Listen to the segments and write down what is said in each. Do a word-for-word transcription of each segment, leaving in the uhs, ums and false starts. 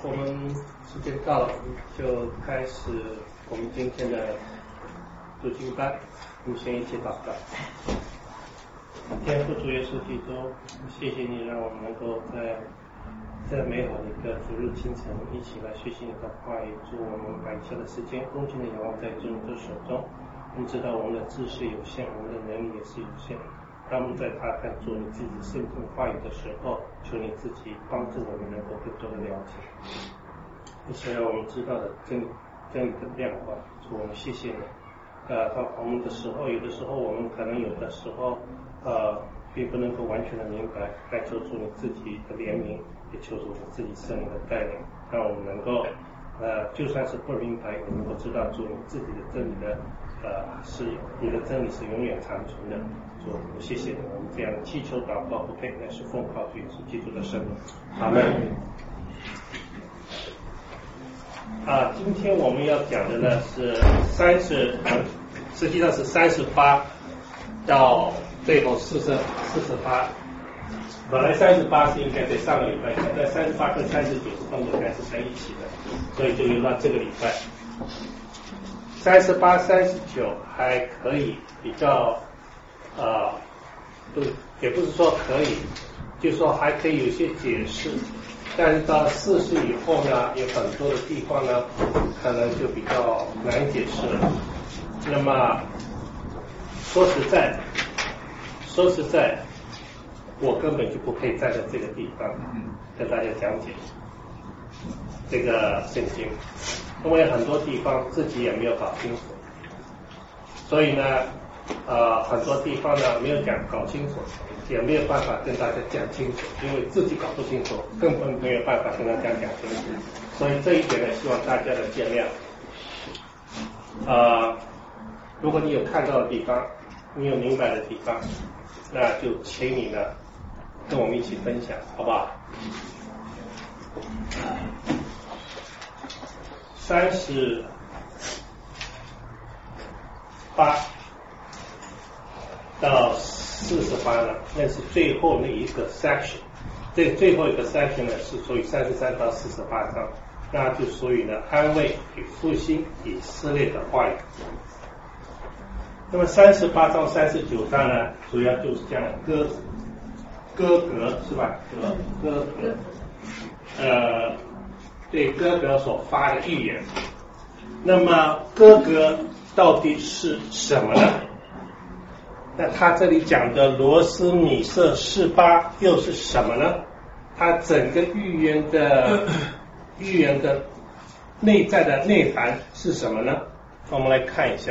我们时间到了，就开始我们今天的读经班。我们先一起祷告。天父主耶稣基督，谢谢你让我们能够在这美好的一个主日清晨一起来学习你的话语。祝我们把一切的时间恭敬的仰望在主你的手中。我们知道我们的知识有限，我们的能力也是有限。当我们在他看做你自己圣经话语的时候，求你自己帮助我们能够更多的了解一些我们知道的真真理的变化。主我们谢谢你。呃，到我们的时候，有的时候我们可能有的时候呃并不能够完全的明白，来求助你自己的怜悯，也求助你自己圣灵的带领，让我们能够呃就算是不明白，也能够知道主你自己的真理的呃是你的真理是永远长存的。主我谢谢你，我们这样的祈求祷告不配，乃是奉靠主耶稣基督的圣名。阿门。啊，今天我们要讲的呢是三十，实际上是三十八到最后四十四十八。本来三十八是应该在上个礼拜讲，但三十八跟三十九是分别开始在一起的，所以就留到这个礼拜。三十八、三十九还可以比较，呃，不也不是说可以，就是说还可以有些解释。但是到四十以后呢，有很多的地方呢，可能就比较难解释了。那么说实在，说实在，我根本就不配站在这个地方跟大家讲解这个圣经，因为很多地方自己也没有搞清楚，所以呢，呃，很多地方呢没有讲搞清楚。也没有办法跟大家讲清楚，因为自己搞不清楚，根本没有办法跟大家讲清楚。所以这一点呢，希望大家的见谅。呃，如果你有看到的地方，你有明白的地方，那就请你呢跟我们一起分享，好不好？三十八到四十八呢，那是最后那一个 section， 这最后一个 section 呢是属于三十三到四十八章，那就属于呢安慰与复兴以色列的话语。那么三十八章、三十九章呢，主要就是讲歌歌革是吧？歌歌革，呃，对歌革所发的预言。那么歌革到底是什么呢？那他这里讲的罗斯米色示巴又是什么呢？他整个预言的预言的内在的内涵是什么呢？我们来看一下。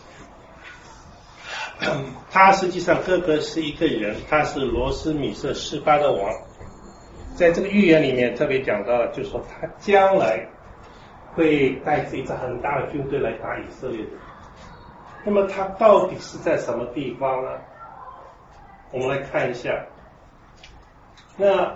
他实际上哥哥是一个人，他是罗斯米色示巴的王。在这个预言里面特别讲到，就是说他将来会带着一支很大的军队来打以色列人。那么它到底是在什么地方呢？我们来看一下。那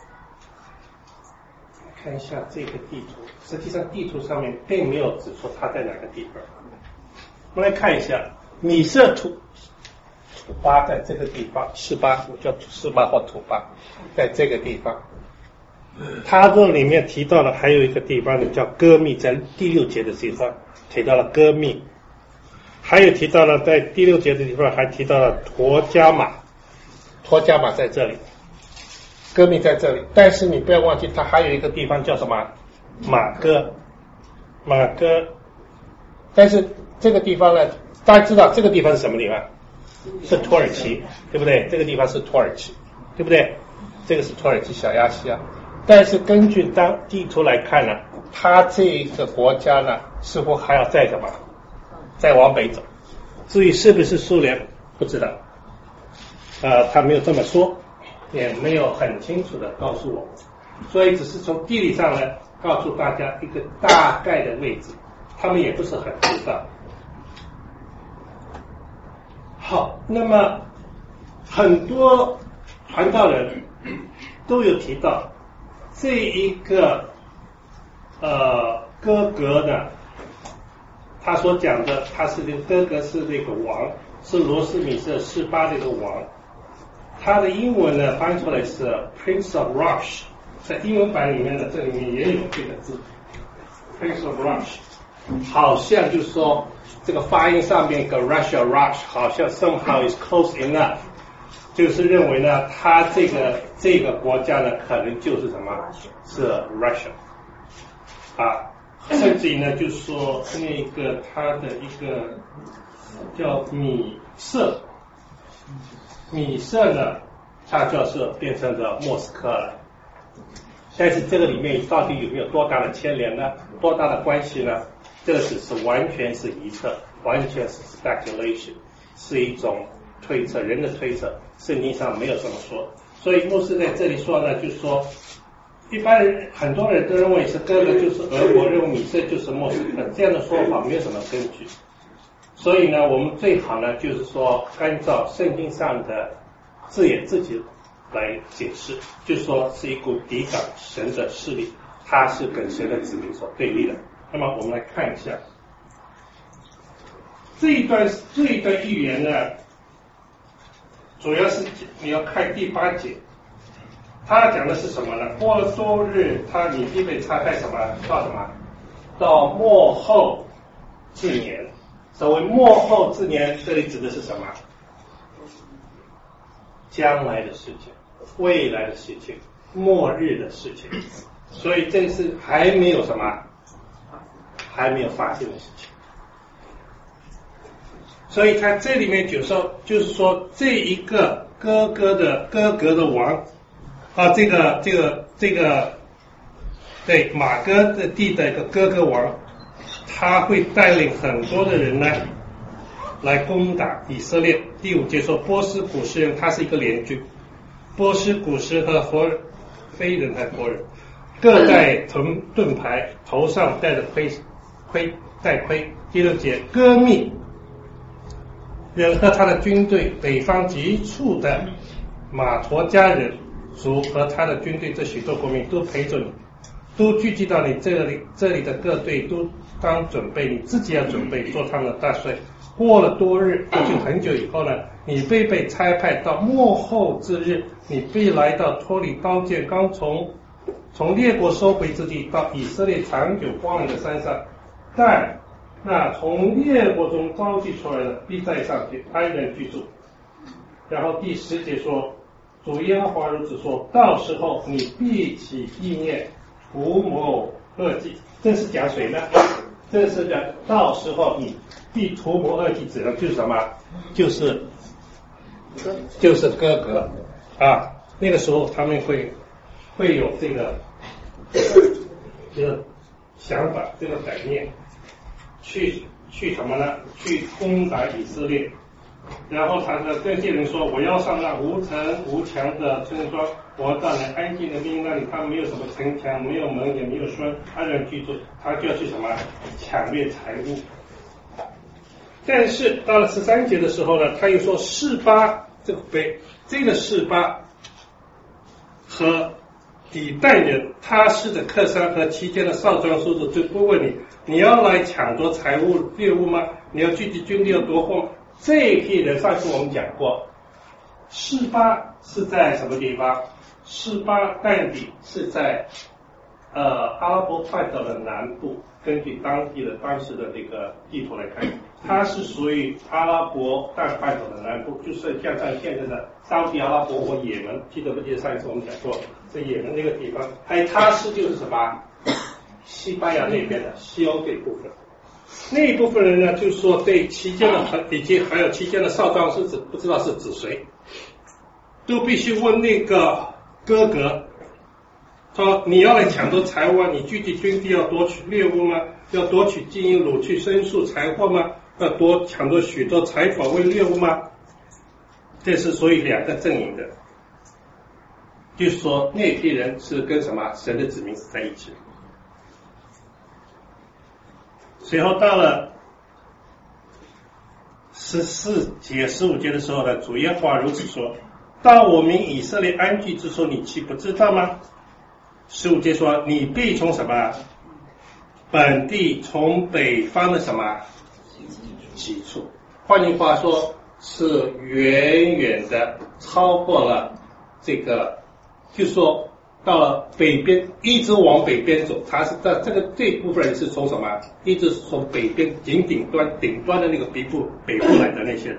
看一下这个地图，实际上地图上面并没有指出它在哪个地方。我们来看一下，米色土土巴在这个地方，示巴，我叫示巴或土巴，在这个地方。它这里面提到了还有一个地方呢，叫歌密，在第六节的地方提到了歌密。还有提到了在第六节的地方还提到了陀加马，陀加马在这里，歌密在这里，但是你不要忘记它还有一个地方叫什么马哥，马哥，但是这个地方呢，大家知道这个地方是什么地方？是土耳其，对不对？这个地方是土耳其，对不对？这个是土耳其小亚细亚，但是根据当地图来看呢，它这个国家呢似乎还要再什么再往北走，至于是不是苏联不知道，呃，他没有这么说，也没有很清楚的告诉我，所以只是从地理上呢告诉大家一个大概的位置，他们也不是很知道。好，那么很多传道人都有提到这一个呃哥格呢，他所讲的，他是这个哥哥是这个王，是罗斯米色示巴这个王，他的英文呢翻出来是 Prince of Rosh， 在英文版里面呢，这里面也有这个字 ，Place of Rush， 好像就是说这个发音上面跟 Russia Rush 好像 somehow is close enough， 就是认为呢，它这个这个国家呢，可能就是什么是 Russia 啊，甚至于呢，就是说那个它的一个叫米色，米色呢，它就是变成了莫斯科了。但是这个里面到底有没有多大的牵连呢？多大的关系呢？这个只是完全是臆测，完全是 speculation， 是一种推测，人的推测，圣经上没有这么说。所以牧师在这里说呢，就是说，一般人很多人都认为是哥哥就是俄国，认为米色就是莫斯科，这样的说法没有什么根据。所以呢，我们最好呢，就是说按照圣经上的字眼自己来解释，就是说是一股抵挡神的势力，它是跟神的子民所对立的。那么我们来看一下这一段这一段预言呢，主要是你要看第八节，他讲的是什么呢？过了多日，他你必被差派什么到什么到末后之年。所谓末后之年，这里指的是什么？将来的事情，未来的事情，末日的事情。所以这是还没有什么，还没有发生的事情。所以他这里面就说，就是说这一个哥哥的哥哥的王啊，这个这个这个对马哥的地的一个哥哥王，他会带领很多的人呢来攻打以色列。第五节说，波斯古实人，他是一个联军，波斯古实和佛非人和佛人各带盾盾牌，头上戴着盔盔戴盔。第六节，哥密人和他的军队，北方极处的马陀加人族和他的军队，这许多国民都陪着你，都聚集到你这里，这里的各队都当准备，你自己要准备做他们的大帅。过了多日，就很久以后呢，你被被差派到末后之日，你必来到脱离刀剑，刚从从列国收回之地，到以色列长久荒凉的山上，但那从列国中召集出来的，必再上去安然居住。然后第十节说，主耶和华如此说，到时候你必起意念图谋恶计。这是讲谁呢？这是讲到时候你必图谋恶计，指的就是什么？就是就是哥哥啊。那个时候他们会会有这个这个想法，这个概念，去去什么呢？去攻打以色列。然后他的这些人说，我要上那无城无墙的村庄，我要到那安静的地那里，他没有什么城墙，没有门，也没有栓，安然居住。他就要去什么抢掠财物。但是到了十三节的时候呢，他又说示巴这个北这个示巴和底但人他是的克山和期间的少壮叔子，就不问你，你要来抢夺财物猎物吗？你要聚集军力要夺货吗？这一批人上次我们讲过，示巴是在什么地方？示巴但底是在呃阿拉伯半岛的南部，根据当地的当时的这个地图来看，它是属于阿拉伯大半岛的南部，就是像像现在的沙特阿拉伯或也门，记得不记得上一次我们讲过，在也门那个地方，还有它是就是什么西班牙那边的西欧这一部分。那一部分人呢，就是说对期间的以及还有期间的少壮是指不知道是指谁，都必须问那个哥哥，说你要来抢夺财物啊？你聚集军地要夺取猎物吗？要夺取金银掳去牲畜财货吗？要夺抢夺许多财宝为猎物吗？这是属于两个阵营的，就是说那批人是跟什么神的子民在一起。随后到了十四节十五节的时候呢，主耶和华如此说，到我民以色列安居之处，你岂不知道吗？十五节说，你必从什么本地，从北方的什么几处，换句话说是远远的超过了这个，就说到了北边，一直往北边走，他是在这个这部分人是从什么？一直从北边顶顶端顶端的那个北部北部来的那些人。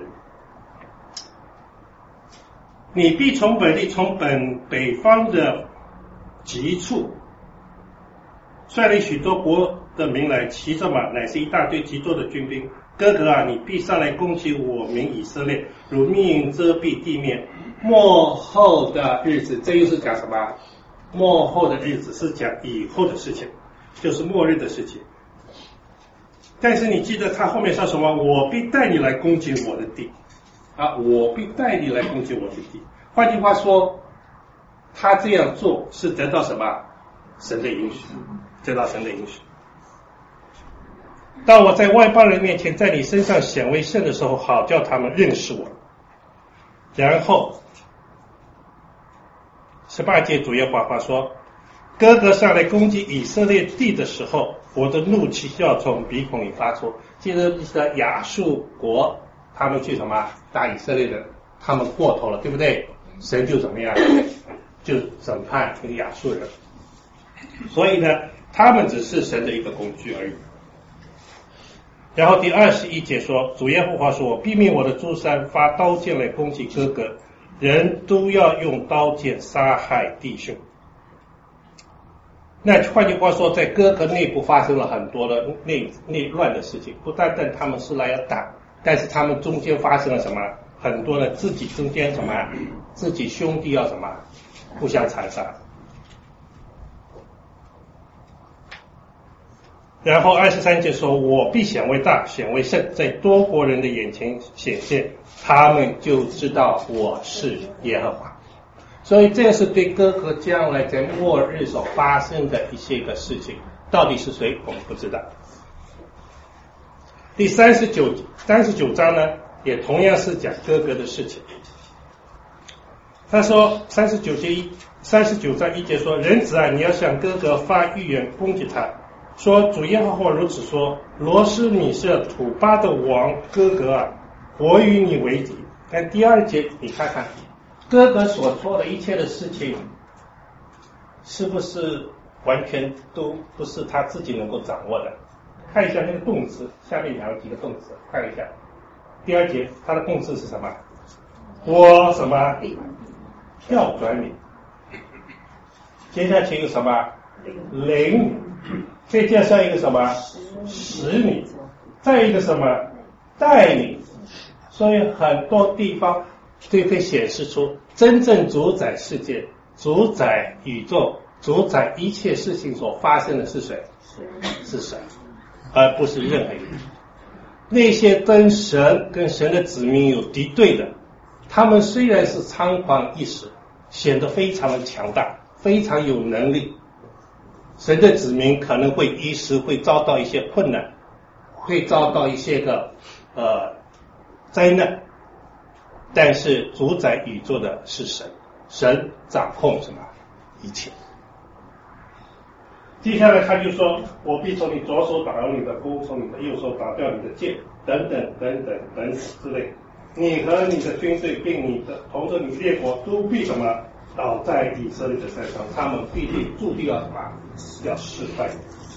你必从本地从本北方的极处率领许多国的民来，骑着马，乃是一大堆极多的军兵。哥哥啊，你必上来攻击我民以色列，如密云遮蔽地面。末后的日子，这又是讲什么？末后的日子是讲以后的事情，就是末日的事情。但是你记得他后面说什么？我必带你来攻击我的地啊！我必带你来攻击我的地。换句话说，他这样做是得到什么？神的允许，得到神的允许。当我在外邦人面前在你身上显为圣的时候，好叫他们认识我。然后十八节主耶和华说，哥哥上来攻击以色列地的时候，我的怒气要从鼻孔里发出。记得亚述国他们去什么打以色列的，他们过头了，对不对？神就怎么样，就审判这个亚述人。所以呢，他们只是神的一个工具而已。然后第二十一节说，主耶和华说，我必命我的诸山发刀剑来攻击哥哥，人都要用刀剑杀害弟兄。那换句话说，在哥哥内部发生了很多的内内乱的事情，不单单他们是来要打，但是他们中间发生了什么？很多的自己中间什么？自己兄弟要什么？互相残杀。然后二十三节说，我必显为大，显为圣，在多国人的眼前显现，他们就知道我是耶和华。所以这是对哥哥将来在末日所发生的一些个事情，到底是谁我们不知道。第三十九三十九章呢，也同样是讲哥哥的事情。他说三十九节一三十九章一节说，人子啊，你要向哥哥发预言攻击他，说主耶和华如此说，罗斯米是土巴的王哥哥啊，我与你为敌。但第二节你看看哥哥所做的一切的事情，是不是完全都不是他自己能够掌握的？看一下那个动词，下面两个几个动词，看一下。第二节它的动词是什么？我什么？调转你。接下去一个什么？领。再加上一个什么？使你。再一个什么？带你。所以很多地方都可以显示出真正主宰世界、主宰宇宙、主宰一切事情所发生的是谁？是神，而不是任何一个人。那些跟神跟神的子民有敌对的，他们虽然是猖狂一时，显得非常的强大，非常有能力，神的子民可能会一时会遭到一些困难，会遭到一些个呃灾难，但是主宰宇宙的是神，神掌控什么一切。接下来他就说，我必从你左手打掉你的弓，从你的右手打掉你的剑，等等等等等之类，你和你的军队并你的同着你列国都必什么倒在以色列的身上，他们必定注定要什么要失败。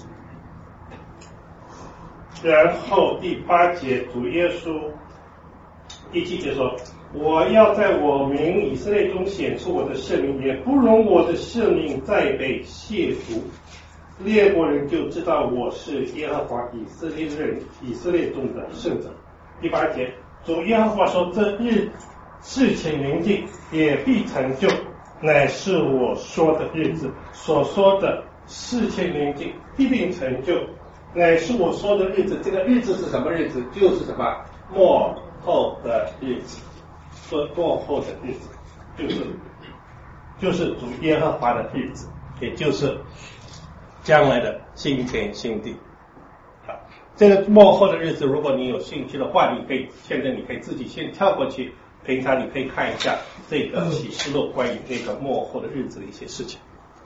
然后第八节主耶稣第七节说，我要在我民以色列中显出我的圣名，也不容我的圣名再被亵渎，列国人就知道我是耶和华以色列人以色列中的圣者。第八节主耶和华说，这日事情临近，也必成就，乃是我说的日子，所说的事情临近必定成就，乃是我说的日子。这个日子是什么日子？就是什么末后的日子。说末后的日子就是就是主耶和华的日子，也就是将来的新天新地。好，这个末后的日子，如果你有兴趣的话，你可以现在你可以自己先跳过去，平常你可以看一下这个启示录关于那个末后的日子的一些事情。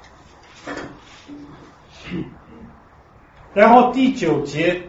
然后第九节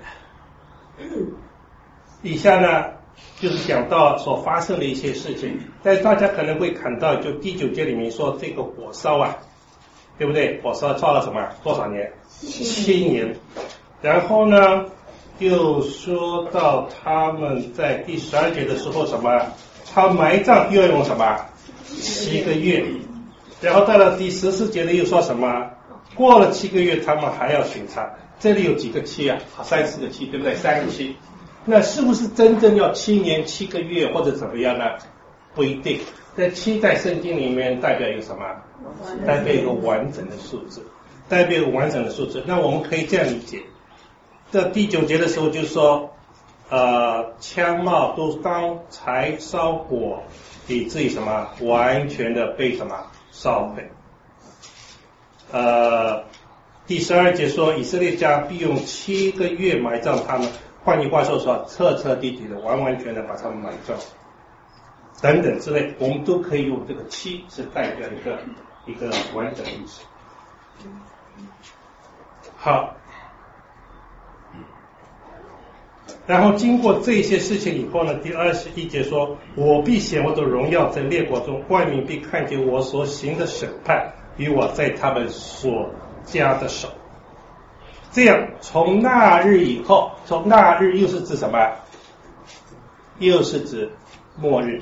以下呢，就是讲到所发生的一些事情，但是大家可能会看到，就第九节里面说这个火烧啊， 对不对？我说造了什么多少年？七年。然后呢，又说到他们在第十二节的时候什么？他埋葬又用什么？七个月。然后到了第十四节呢，又说什么？过了七个月，他们还要巡查。这里有几个七啊？三四个七，对不对？三个七。那是不是真正要七年七个月或者怎么样呢？不一定。这七在圣经里面代表一个什么？代表一个完整的数字，代表一个完整的数字。那我们可以这样理解：在第九节的时候就说，呃，枪帽都当柴烧火，以至于什么完全的被什么烧毁。呃，第十二节说，以色列家必用七个月埋葬他们。换句话说，说彻彻底底的、完完全的把他们埋葬。等等之类，我们都可以用这个七是代表一个一个完整的意思。好，然后经过这些事情以后呢，第二十一节说：“我必显我的荣耀在列国中，万民必看见我所行的审判与我在他们所加的手。”这样，从那日以后，从那日又是指什么？又是指末日。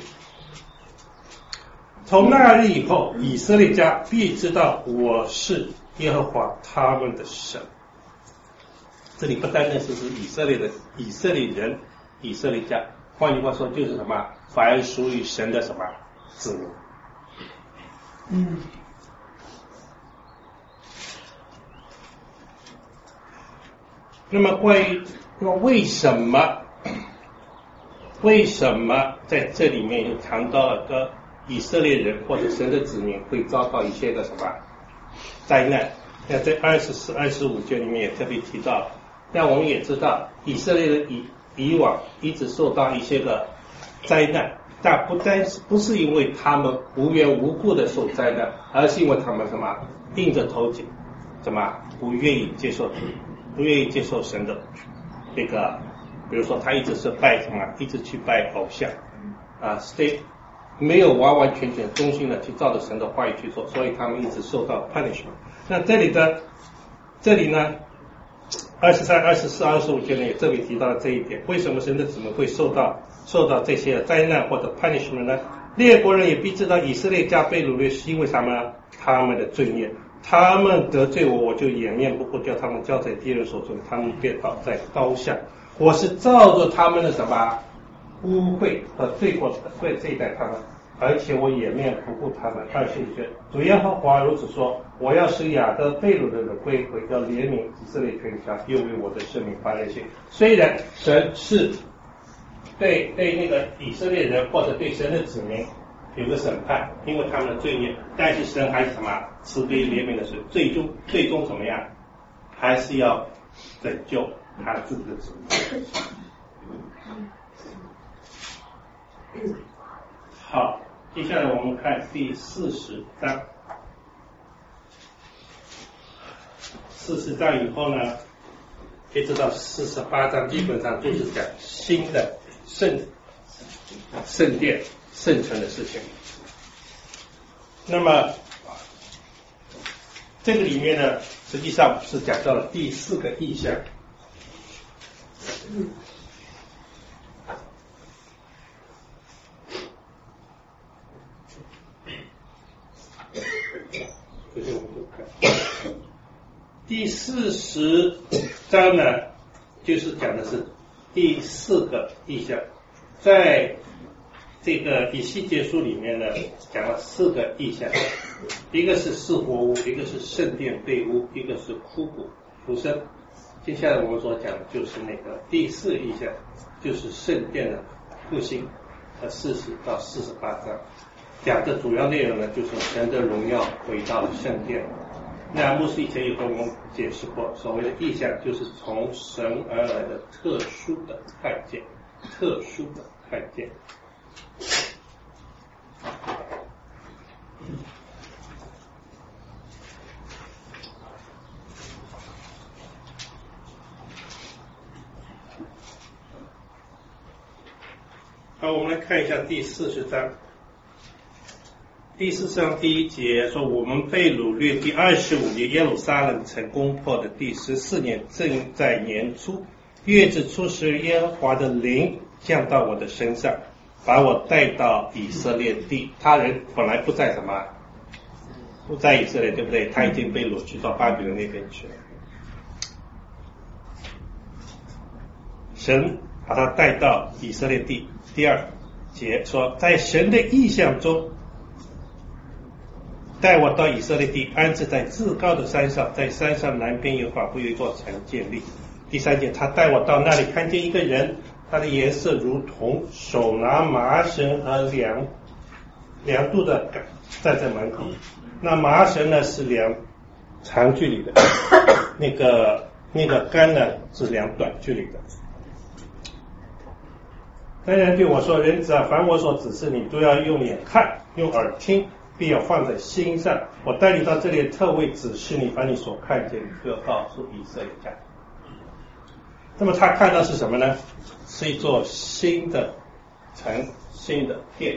从那日以后，以色列家必知道我是耶和华他们的神。这里不单单是指以色列的以色列人、以色列家，换句话说就是什么？凡属于神的什么子民。嗯。那么关于那么为什么为什么在这里面又谈到了个以色列人或者神的子民会遭到一些的什么灾难？那在二十四、二十五节里面也特别提到。但我们也知道，以色列人以以往一直受到一些个灾难，但不单是不是因为他们无缘无故的受灾难，而是因为他们什么硬着头颈，什么不愿意接受，不愿意接受神的这个，比如说他一直是拜什么，一直去拜偶像啊 ，stay 没有完完全全忠心的去照着神的话语去做，所以他们一直受到 punishment。那这里的这里呢？二十三、二十四、二十五节呢也特别提到了这一点。为什么神的子民会受到受到这些灾难或者 punishment 呢？列国人也必知道以色列家被掳掠是因为什么？他们的罪孽，他们得罪我，我就掩面不顾，叫他们交在敌人手中，他们便倒在刀下。我是照着他们的什么污秽和罪过对对待他们，而且我掩面不顾他们。二十五节，主耶和华如此说：我要使雅各被掳的人归回，要怜悯以色列全家，又为我的圣名发热心。虽然神是对对那个以色列人或者对神的子民有个审判，因为他们的罪孽，但是神还是什么慈悲怜悯的神，最终最终怎么样？还是要拯救他自己的子民。好，接下来我们看第四十章。四十章以后呢，一直到四十八章，基本上都是讲新的圣圣殿圣城的事情。那么这个里面呢，实际上是讲到了第四个意象。嗯第四十章呢，就是讲的是第四个意象，在这个以西结书里面呢，讲了四个意象，一个是四活屋，一个是圣殿被污，一个是枯骨浮生。接下来我们所讲的就是那个第四意象，就是圣殿的复兴和四十到四十八章，讲的主要内容呢，就是神的荣耀回到了圣殿。那牧师以前有跟我们解释过，所谓的意象就是从神而来的特殊的看见，特殊的看见。好，我们来看一下第四十章。 第四章第一节说，我们被掳掠第二十五年，耶路撒冷城攻破的第十四年，正在年初，月子初十，耶和华的灵降到我的身上，把我带到以色列地。他人本来不在什么，不在以色列，对不对？他已经被掳去到巴比伦那边去了。神把他带到以色列地。第二节说，在神的意象中，带我到以色列地，安置在至高的山上，在山上南边有法不有一座城建立。第三节，他带我到那里，看见一个人，他的颜色如铜，手拿麻绳和量量度的杆，站在门口。那麻绳呢是量长距离的，那个那个杆呢是量短距离的。那人对我说，人子啊，凡我所指示你，都要用眼看，用耳听，必要放在心上。我带你到这里，特为指示你，把你所看见的都要告诉以色列家。那么他看到是什么呢？是一座新的城，新的殿。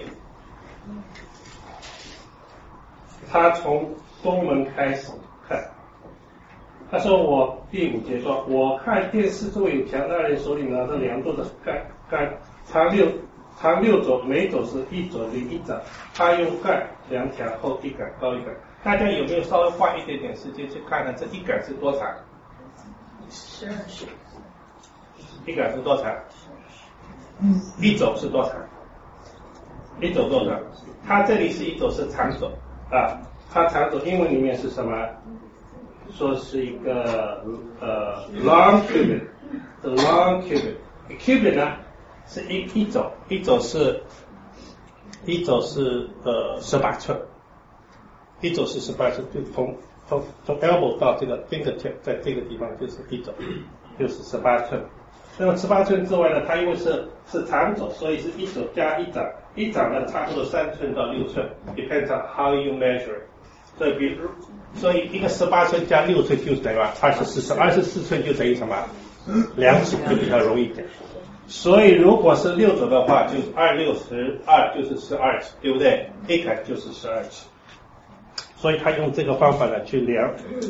他从东门开始看，他说，我第五节说，我看见四周有强大人手里拿着量度的杆杆，长六长六肘，每肘是一肘零一掌。他用杆量条，厚一杆，高一杆。大家有没有稍微花一点点时间去看看这一杆是多长？ 十二尺。 一杆是多长？嗯。一肘是多长？一肘多长？它这里是一肘是长肘啊，它长肘英文里面是什么？说是一个呃 long cubit，the long cubit。cubit 呢是一一肘，一肘是一肘是呃十八寸，一肘是十八寸，就从从从 elbow 到这个 fingertip， 在这个地方就是一肘，就是十八寸。那么十八寸之外呢，它因为是是长肘，所以是一肘加一掌，一掌呢差不多三寸到六寸 ，depends on how you measure。所以比如，所以一个十八寸加六寸就等于二十四寸，二十四寸就等于什么？两指就比较容易一点。所以如果是六肘的话，就是二六十二就是十二尺，对不对？一杆就是十二尺。所以他用这个方法呢去量，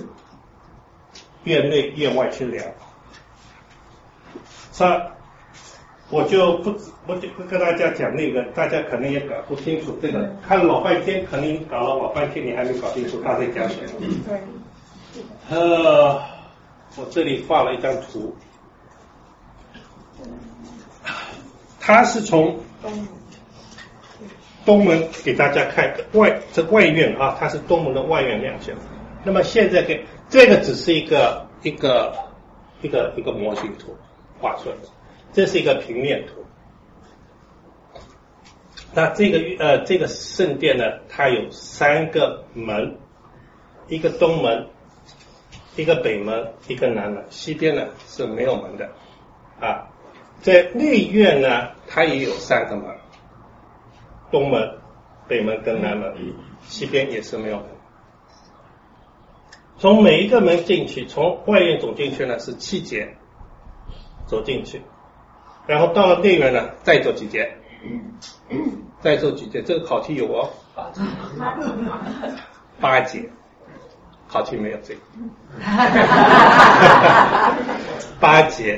院内院外去量。这我就不我就不跟大家讲那个，大家可能也搞不清楚这个，看了老半天，可能搞了老半天，你还没搞清楚他在讲什么。呃，我这里画了一张图，他是从东门给大家看外这外院啊，它是东门的外院亮相。那么现在给这个只是一个一个一个一个模型图画出来的。这是一个平面图。那这个呃这个圣殿呢，它有三个门，一个东门，一个北门，一个南门，西边呢是没有门的啊。在内院呢，它也有三个门，东门、北门跟南门，西边也是没有门。从每一个门进去，从外院走进去呢是七节，走进去。然后到了内院呢，再走几节，再走几节，这个考题有哦，八节，考题没有这个，八节，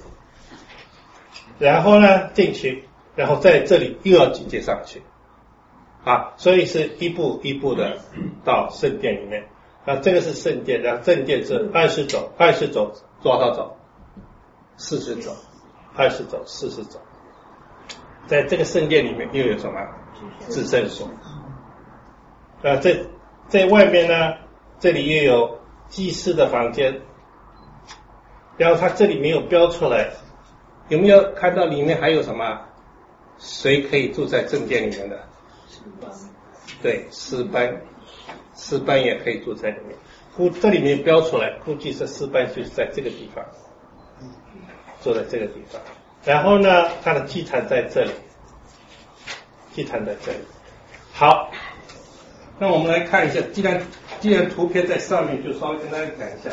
然后呢进去，然后在这里又要几节上去，啊，所以是一步一步的到圣殿里面，啊，这个是圣殿，然后正殿是二十肘，二十肘多少肘？四十肘。二十肘，四十肘，在这个圣殿里面又有什么？至圣所。啊，在在外面呢，这里又有祭司的房间，然后它这里没有标出来，有没有看到里面还有什么？谁可以住在正殿里面的？对，诗班，诗班也可以住在里面。估这里面标出来，估计是诗班就是在这个地方。坐在这个地方，然后呢，它的祭坛在这里，祭坛在这里。好，那我们来看一下，既然既然图片在上面，就稍微跟大家讲一下。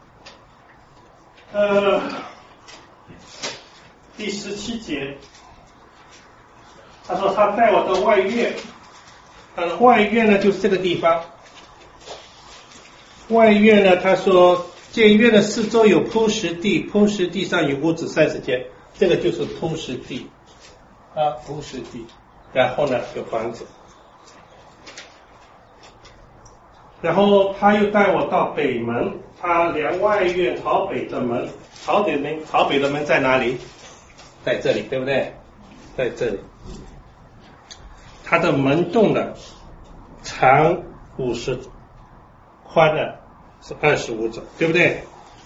呃，第十七节，他说他带我到外院， 呃，外院呢就是这个地方。外院呢，他说建院的四周有铺石地，铺石地上有屋子三十间，这个就是铺石地啊，铺石地。然后呢，有房子。然后他又带我到北门，他量外院朝北的门，朝北门朝北的门在哪里？在这里，对不对？在这里。它的门洞呢，长五十，宽呢是二十五肘，对不对？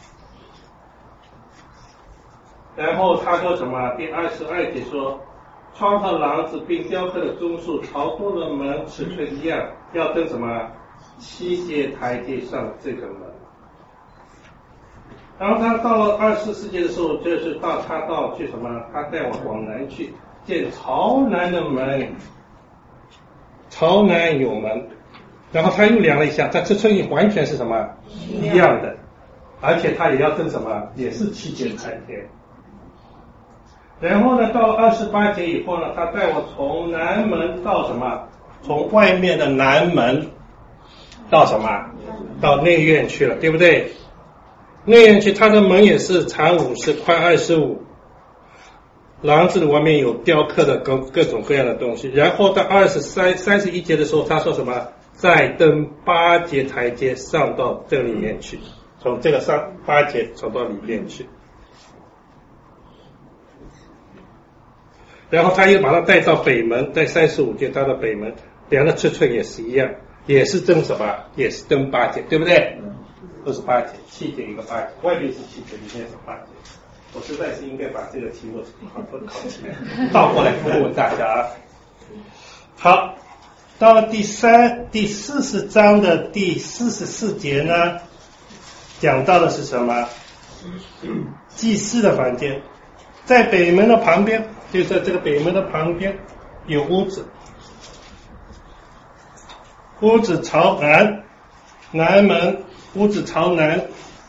然后他说什么？第二十二节说，窗和廊子并雕刻的钟数朝东的门尺寸一样，要登什么？七节台阶上这个门。然后他到了二十四节的时候，就是到他到去什么？他带我往南去，见朝南的门，朝南有门。然后他又量了一下，这尺寸完全是什么？一样的，而且他也要登什么？也是七节台阶。然后呢，到了二十八节以后呢，他带我从南门到什么？从外面的南门到什么？到内院去了，对不对？内院去，它的门也是长五十，宽二十五。廊子的外面有雕刻的各各种各样的东西。然后到二十三、三十一节的时候，他说什么？再登八节台阶上到这里面去，从这个上八节走到里面去。然后他又把它带到北门，在三十五节他的北门，量的尺寸也是一样，也是登什么？也是登八节，对不对？都是八节，七节一个八节，外面是七节，里面是八节。我实在是应该把这个题目考考起来，倒过来问问大家啊。好，到了第三、第四十章的第四十四节呢，讲到的是什么？祭司的房间，在北门的旁边，就在这个北门的旁边有屋子，屋子朝南，南门，屋子朝南。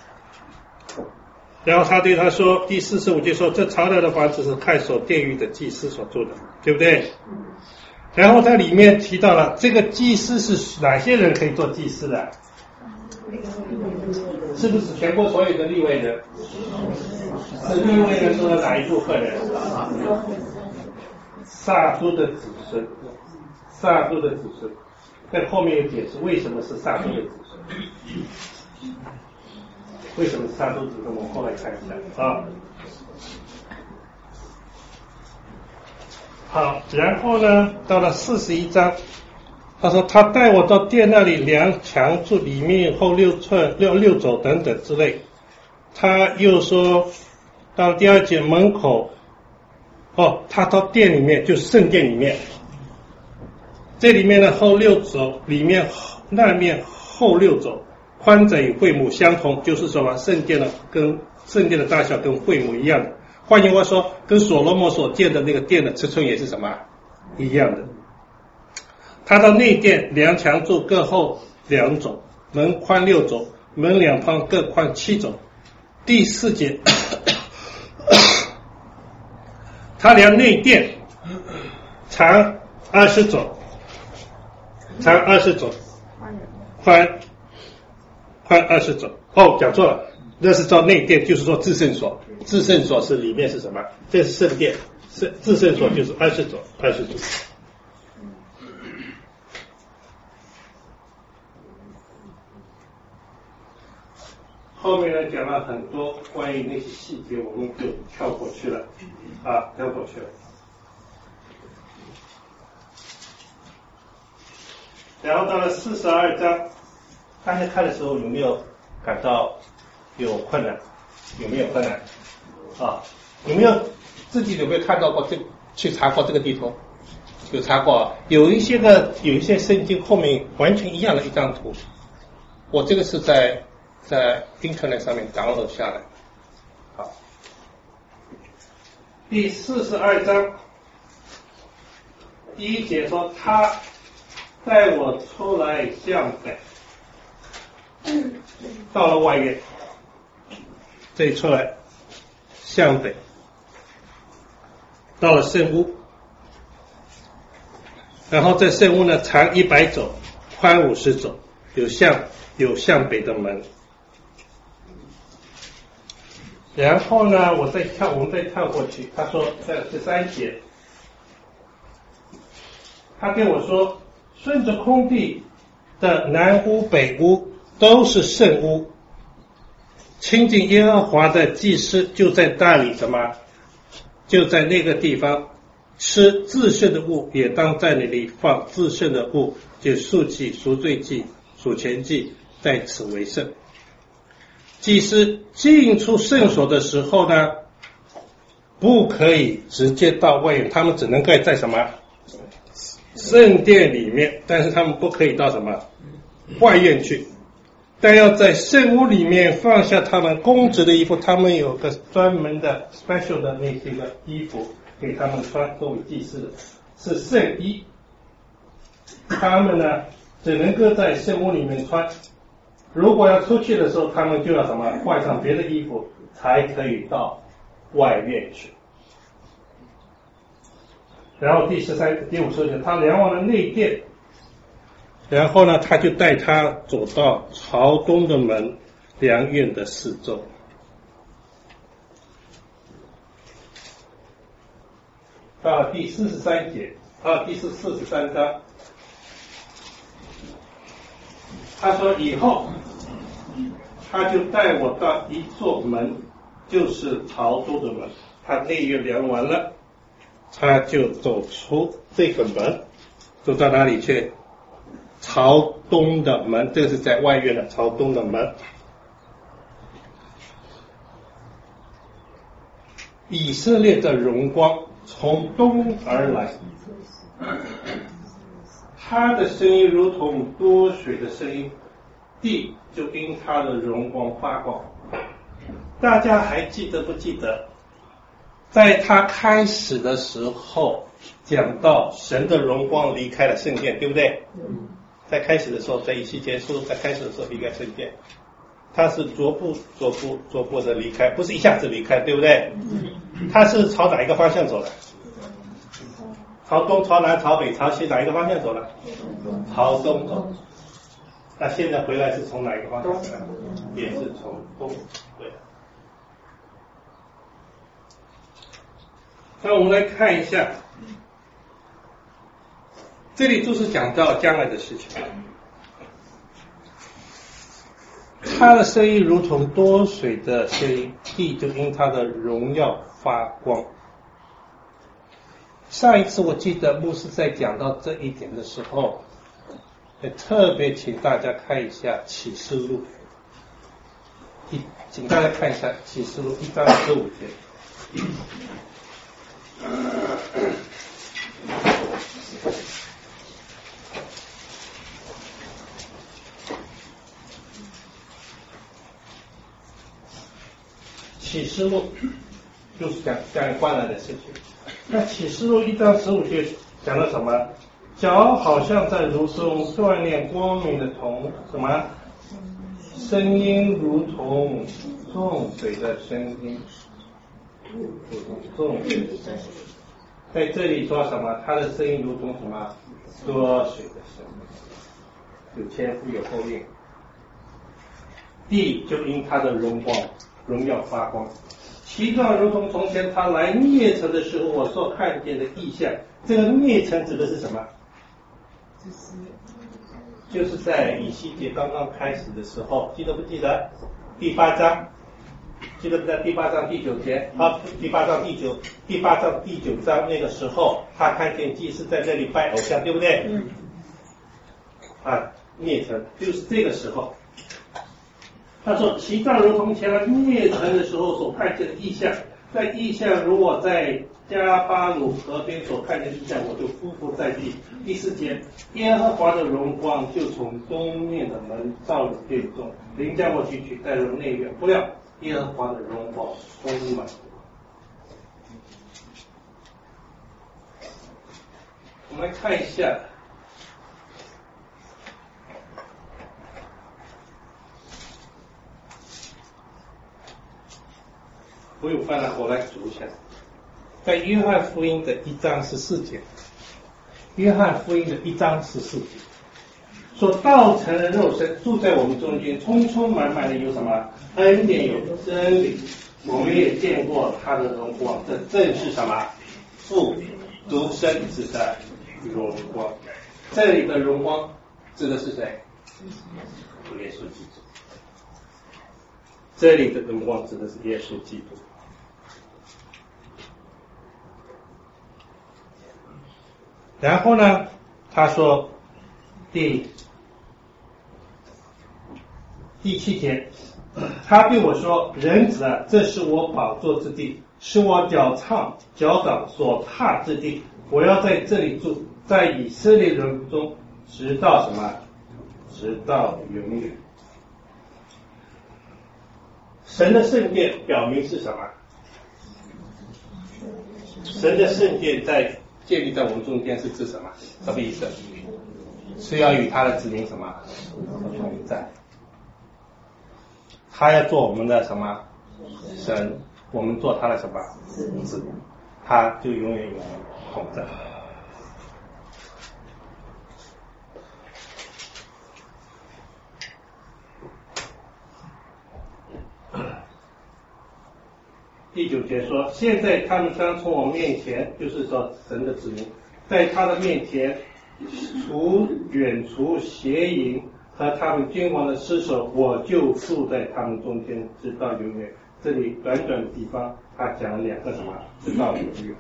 然后他对他说，第四十五节说，这朝南的房子是看守殿宇的祭司所住的，对不对？然后在里面提到了这个祭司是哪些人可以做祭司的？是不是全国所有的利未人？是利未人中的哪一部分人？撒督的子孙，撒督的子孙。在后面有解释为什么是撒督的子孙。为什么是撒督子孙？我们后来看一下啊。好，然后呢，到了四十一章，他说他带我到殿那里量墙柱，里面后六寸六六肘等等之类。他又说到第二节门口，哦，他到殿里面就是圣殿里面，这里面的后六肘，里面那面后六肘，宽窄与会幕相同，就是什么？圣殿的跟圣殿的大小跟会幕一样的。换句话说，跟所罗门所建的那个殿的尺寸也是什么？一样的。他到内殿量墙柱各厚两肘，门宽六肘，门两旁各宽七肘。第四节，他量内殿长二十肘，长二十肘，宽宽二十肘。哦，讲错了，那是照内殿，就是说至圣所。至圣所是里面是什么？这是圣殿，是至圣所就是二十肘，二十肘。后面呢讲了很多关于那些细节，我们就跳过去了啊，跳过去了。然后到了四十二章，大家看的时候有没有感到有困难？有没有困难？啊，有没有自己有没有看到过这去查过这个地图？有查过，有一些个有一些圣经后面完全一样的一张图，我这个是在在 Internet 上面 download 下来。好，第四十二章第一节说，他带我出来向北，到了外院，这里出来向北，到了圣屋， 然后这圣屋呢长一百肘，宽五十肘，有向有向北的门。然后呢，我再跳，我们再跳过去。他说在十三节，他跟我说，顺着空地的南屋、北屋都是圣屋，亲近耶和华的祭司就在那里什么？就在那个地方吃自圣的物，也当在那里放自圣的物，就赎祭、赎罪祭、赎愆祭，在此为圣。祭司进出圣所的时候呢，不可以直接到外院，他们只能够在什么圣殿里面，但是他们不可以到什么外院去，但要在圣屋里面放下他们公职的衣服，他们有个专门的 special 的那些个衣服给他们穿，作为祭司的，是圣衣，他们呢只能够在圣屋里面穿，如果要出去的时候，他们就要什么换上别的衣服，才可以到外院去。然后第十三、第五十节，他量完了内殿，然后呢，他就带他走到朝东的门，量院的四周。到了第四十三节，到第四四十三章，他说以后，他就带我到一座门，就是朝东的门。他内院量完了，他就走出这个门，走到哪里去？朝东的门，这个是在外院的朝东的门。以色列的荣光从东而来，他的声音如同多水的声音，地就因他的荣光发光。大家还记得不记得，在他开始的时候讲到神的荣光离开了圣殿，对不对？在开始的时候，在以西结书在开始的时候离开圣殿，他是逐步逐步逐步的离开，不是一下子离开，对不对？他是朝哪一个方向走的？朝东、朝南、朝北、朝西，哪一个方向走的？朝东走。那现在回来是从哪一个方向回来？也是从东。对。那我们来看一下，这里就是讲到将来的事情。他的声音如同多水的声音，地就因他的荣耀发光。上一次我记得牧师在讲到这一点的时候，也特别请大家看一下启示录，一请大家看一下启示录一章十五节。启示录就是讲讲关来的事情。那启示录一章十五节讲了什么？脚好像在如中锻炼光明的铜，什么？声音如同众水的声音，众水的声音。在这里说什么？他的声音如同什么？多水的声音，有前夫有后应。地就因他的荣光荣耀发光，其状如同从前他来灭城的时候我所看见的异象。这个灭城指的是什么？就是在以西结刚刚开始的时候，记得不记得？第八章，记得不记得第八章第九节？啊，第八章第九，第八章第九章那个时候，他看见祭司在这里拜偶像，对不对？嗯。啊，灭城就是这个时候。他说其状如同前来灭城的时候所看见的异象，在异象如果在加巴鲁河边所看见的异象，我就匍匐在地。第四节，耶和华的荣光就从东面的门照入殿中，灵将我举起带入内院，不料耶和华的荣光充满。我们来看一下我有翻了，我来读一下。在约翰福音的一章十四节， 约翰福音的一章十四节，说道成了肉身，住在我们中间，充充满满的有什么恩典有真理，我们也见过他的荣光，这正是什么父独生子的荣光。这里的荣光指的是谁？耶稣基督。这里的荣光指的是耶稣基督。然后呢，他说第第七节，他对我说：“人子啊，这是我宝座之地，是我脚唱脚掌所踏之地。我要在这里住，在以色列人中，直到什么？直到永远。”神的圣殿表明是什么？神的圣殿在建立在我们中间是指什么？什么意思？是要与他的子民什么同在？他要做我们的什么神？我们做他的什么子？他就永远与我们同在。第九节说，现在他们将从我面前，就是说神的子民，在他的面前除远除邪淫和他们君王的尸首，我就住在他们中间，直到永远。这里短短的地方，他讲了两个什么？直到永远。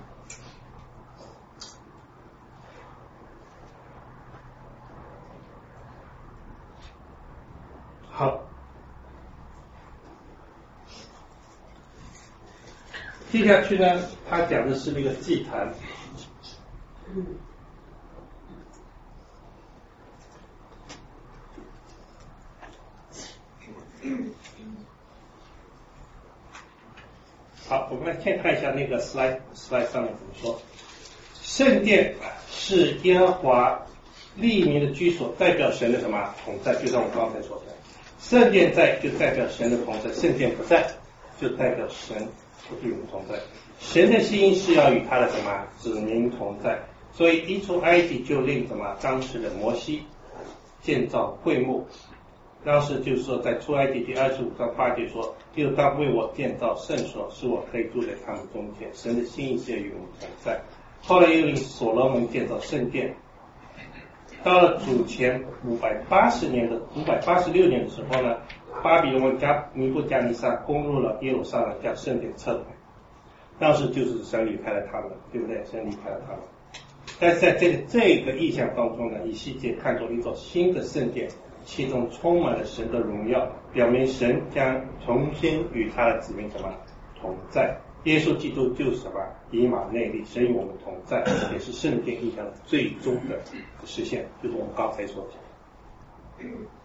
好。接下去呢，他讲的是那个祭坛。好，我们来先看一下那个 slide slide 上面怎么说。圣殿是耶和华立民的居所，代表神的什么同在？就像我刚才说的，圣殿在就代表神的同在，圣殿不在就代表神不与我们同在。神的心意是要与他的什么子民同在，所以一出埃及就令什么当时的摩西建造会幕。当时就是说，在出埃及第二十五章八节说，又当为我建造圣所，使我可以住在他们中间。神的心意是要与我们同在。后来又令所罗门建造圣殿。到了主前五百八十年的五百八十六年的时候呢，巴比伦王加尼布加尼撒攻入了耶路撒冷，将圣殿撤回。当时就是神离开了他们，对不对？神离开了他们。但是在这个这个意象当中呢，以西结看作一座新的圣殿，其中充满了神的荣耀，表明神将重新与他的子民什么同在。耶稣基督就是什么以马内利，神与我们同在，也是圣殿意象的最终的实现，就是我们刚才所讲。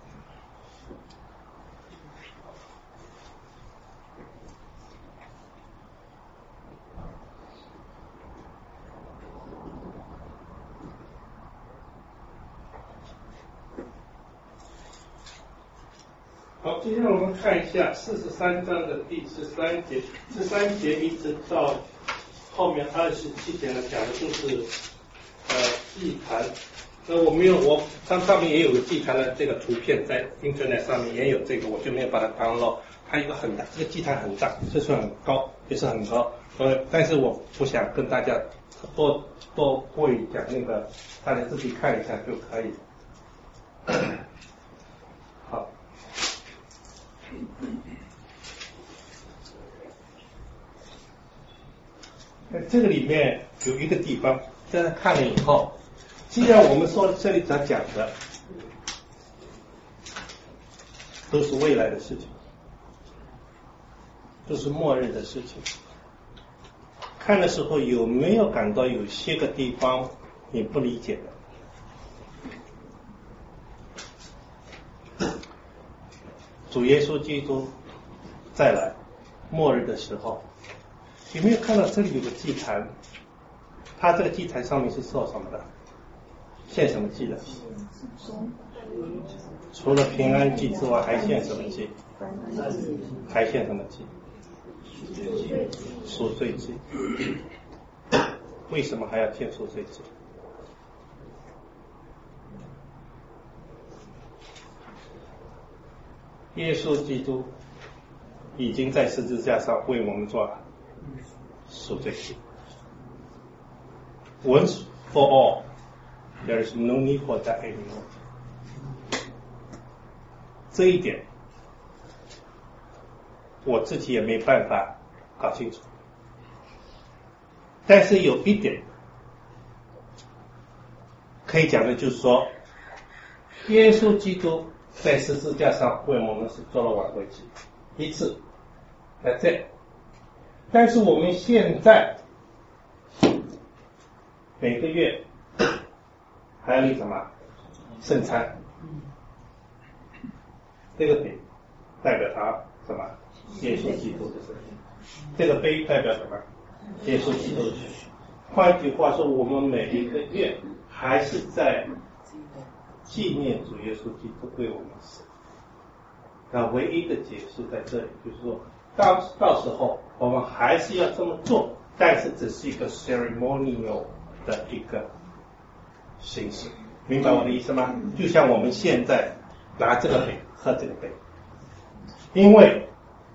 好，接下来我们看一下四十三章的第十三节，十三节一直到后面二十七节呢，讲的就是呃祭坛。那我没有，我它上面也有个祭坛的这个图片，在 Internet 上面也有这个，我就没有把它 download。它一个很大，这个祭坛很大，这是很高，也是很高。呃，但是我不想跟大家多多过于讲那个，大家自己看一下就可以。好。那这个里面有一个地方，大家看了以后，既然我们说这里所讲的都是未来的事情，都是末日的事情，看的时候有没有感到有些个地方你不理解的？主耶稣基督再来末日的时候，有没有看到这里有个祭坛？它这个祭坛上面是做什么的？献什么祭的？除了平安祭之外，还献什么祭？还献什么祭？赎罪祭。为什么还要献赎罪祭？ 耶稣基督已经在十字架上为我们做了赎罪祭。Once for all, there is no need for that anymore. 这一点我自己也没办法搞清楚，但是有一点可以讲的就是说，耶稣基督在十字架上为我们是做了挽回祭一次，在这，但是我们现在每个月还有一什么圣餐，这个饼代表他什么？耶稣基督的身体，这个杯代表什么？耶稣基督的血。换句话说，我们每一个月还是在纪念主耶稣基督为我们死。那唯一的解释在这里，就是说到到时候我们还是要这么做，但是只是一个 ceremonial 的一个形式，明白我的意思吗？就像我们现在拿这个杯喝这个杯，因为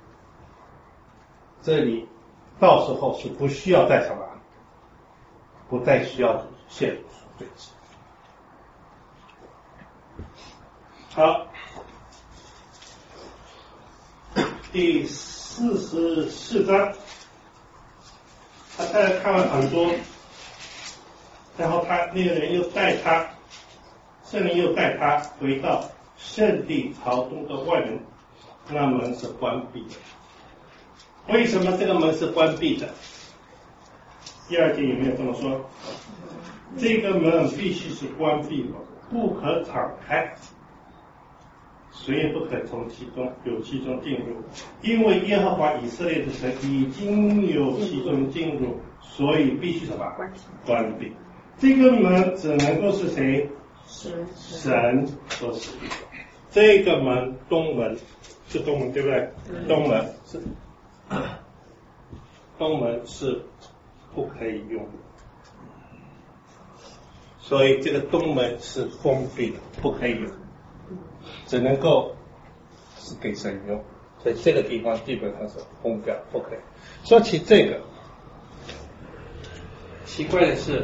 这里到时候是不需要再什么，不再需要献赎罪祭。好，第四十四章，他大概看了很多，然后他那个人又带他，圣灵又带他回到圣地朝东的外门，那门是关闭的。为什么这个门是关闭的？第二节有没有这么说？这个门必须是关闭的，不可敞开，谁也不可从其中有其中进入，因为耶和华以色列的神已经有其中进入，所以必须什么？关闭。这个门只能够是谁？神所使用。这个门东门是东门对不对？东门是东门是不可以用的，所以这个东门是封闭的，不可以用，只能够是给神用，所以这个地方基本上是封掉，不可以。说起这个，奇怪的是，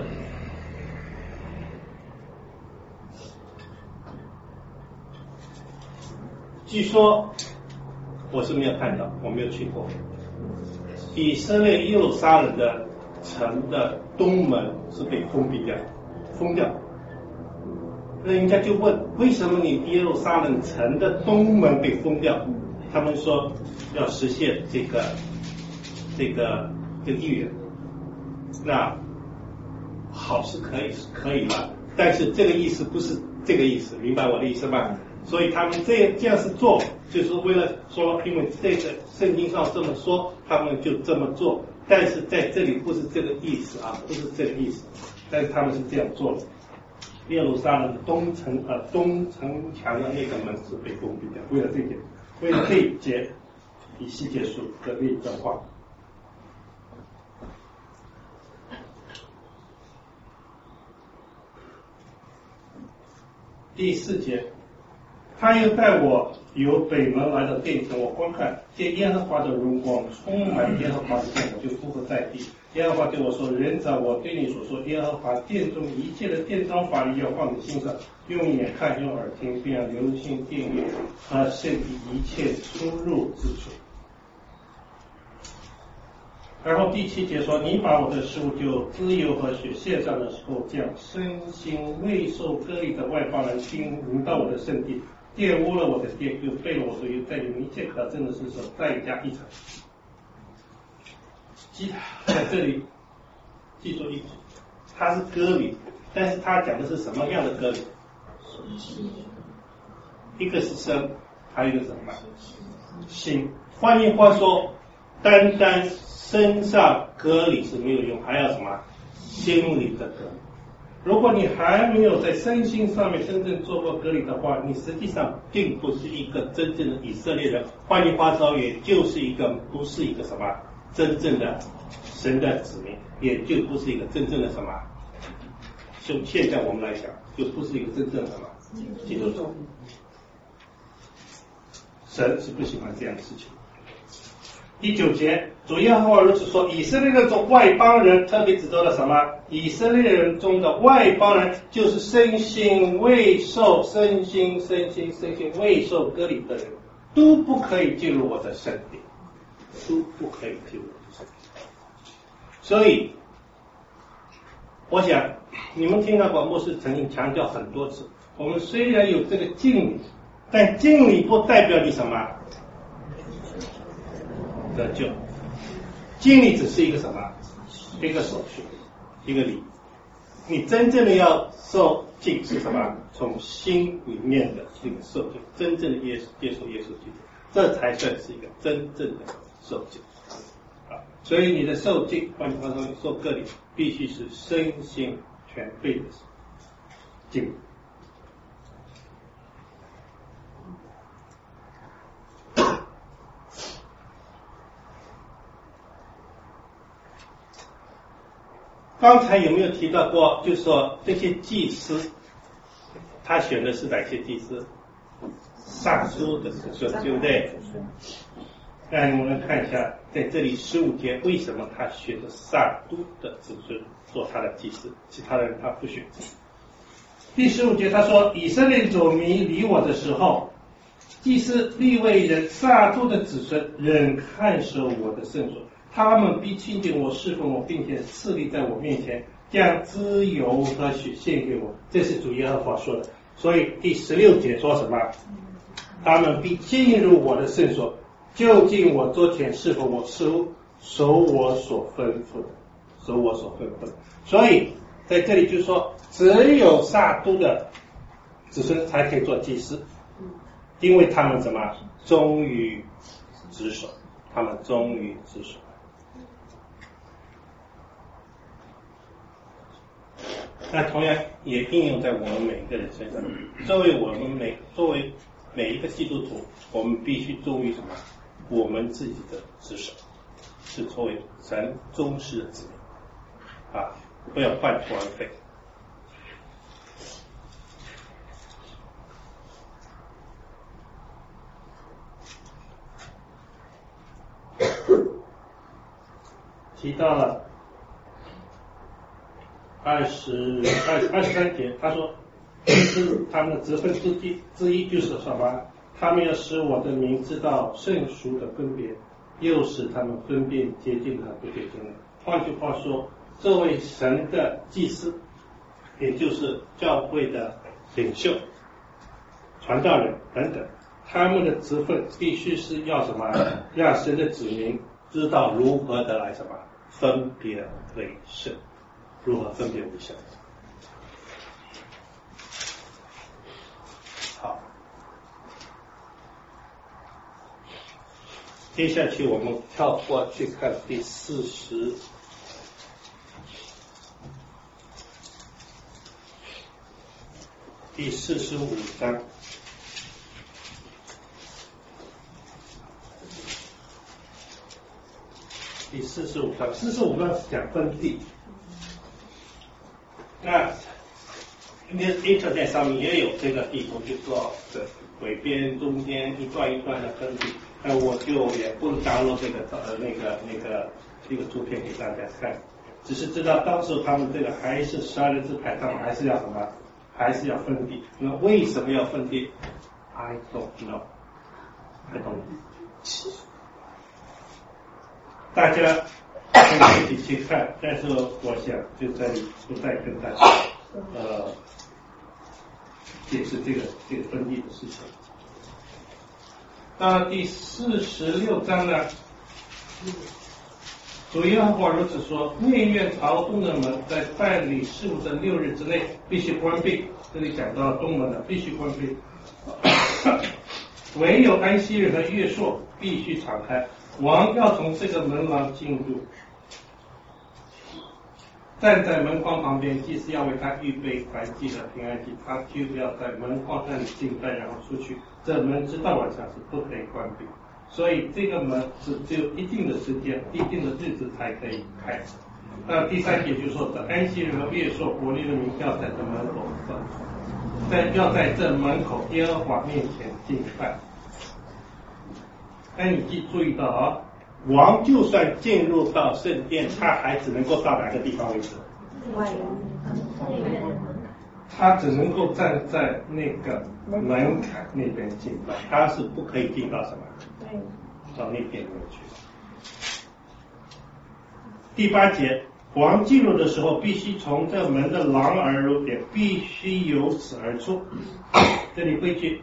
据说我是没有看到，我没有去过。以色列耶路撒冷的城的东门是被封闭掉，封掉。那人家就问，为什么你耶路撒冷城的东门被封掉？他们说要实现这个这个这个预言。那好是可以是可以了，但是这个意思不是这个意思，明白我的意思吗？所以他们这这样是做，就是为了说，因为这个圣经上这么说，他们就这么做。但是在这里不是这个意思啊，不是这个意思，但是他们是这样做的。耶路撒冷的东城呃东城墙的那个门是被封闭掉，为了这一点，为了这一节以西结书的那一段话。第四节。他又带我由北门来到殿前，我观看，见耶和华的荣光充满耶和华的殿，我就俯伏在地。耶和华对我说：“人子，我对你所说耶和华殿中一切的殿章法律要放在心上，用眼看，用耳听，并要留心殿宇和圣地一切出入之处。”然后第七节说：“你把我的食物就脂油和血献上的时候，将身心未受割礼的外邦人听临到我的圣地，玷污了我的殿，又废了我的约，在你们一切可憎的事上再加一层。”记在这里记住一句，它是割礼，但是它讲的是什么样的割礼？一个是身，还有一个是什么？心。换句话说，单单身上割礼是没有用，还要什么？心里的割礼。如果你还没有在身心上面真正做过割礼的话，你实际上并不是一个真正的以色列人。换句话说，也就是一个不是一个什么真正的神的子民，也就不是一个真正的什么。就现在我们来讲，就不是一个真正的什么基督徒。 神是不喜欢这样的事情。第九节，主耶和华如此说：以色列人中外邦人，特别指到了什么？以色列人中的外邦人，就是身心未受、身心、身心、身心未受割礼的人，都不可以进入我的圣殿，都不可以进入我的圣殿。所以，我想你们听到广播是曾经强调很多次，我们虽然有这个敬礼，但敬礼不代表你什么得救，敬礼只是一个什么？一个手续，一个礼。你真正的要受敬是什么？从心里面的这个受敬，真正的接接受耶稣基督，这才算是一个真正的受敬。啊，所以你的受敬，换句话说，你受割礼，必须是身心全备的敬礼。刚才有没有提到过，就是说这些祭司，他选的是哪些祭司？撒书的子孙，对不对？那我们看一下，在这里十五节，为什么他选择撒都的子孙做他的祭司，其他人他不选择？第十五节他说，以色列走迷离我的时候，祭司利未人撒都的子孙仍看守我的圣所。他们必亲近我，侍奉我，并且侍立在我面前，将脂油和血献给我。这是主耶和华说的。所以第十六节说什么？他们必进入我的圣所，就近我桌前侍奉我，守守我所吩咐的，守我所吩咐的。所以在这里就说，只有撒都的子孙才可以做祭司，因为他们怎么忠于职守，他们忠于职守。那同样也应用在我们每一个人身上。作为我们每作为每一个基督徒，我们必须忠于什么？我们自己的职守，是作为神忠实的子民啊，不要半途而废。提到了二十二二十三节，他说，他们的职分之一之一就是什么？他们要使我的名知道圣俗的分别，又使他们分辨洁净和不洁净的。换句话说，这位神的祭司，也就是教会的领袖、传道人等等，他们的职分必须是要什么？让神的子民知道如何的来什么分别为圣。如何分别为圣？好，接下去我们跳过去看第四十第四十五章。第四十五章，四十五章是讲分地。那今天 Internet 上面也有这个地图，就说这北边、中间一段一段的分地。那我就也不能download这个呃那个那个这个图片给大家看，只是知道当时他们这个还是十二人支派，他们还是要什么？还是要分地。那为什么要分地 ？I don't know. I don't know. 大家可以自己去看，但是我想就在不再跟大家呃解释这个这个分地的事情。那第四十六章呢，主耶和华如此说：内院朝东的门在办理事务的六日之内必须关闭。这里讲到东门的必须关闭，唯有安息日和月朔必须敞开。王要从这个门廊进入，站在门框旁边，祭司要为他预备燔祭的平安祭，他就要在门框那里敬拜，然后出去。这门直到晚上是不可以关闭，所以这个门是只有一定的时间、一定的日子才可以开。那第三节就说，这安息日和月朔，国立的民要在这门口，在要在这门口耶和华面前敬拜。 那你记注意到啊，王就算进入到圣殿，他还只能够到哪个地方为止？ 外院，内院。 他只能够站在那个门槛那边进到，他是不可以进到什么？ 对。 到那边去。第八节，王进入的时候，必须从这门的廊而入点，必须由此而出。这里规矩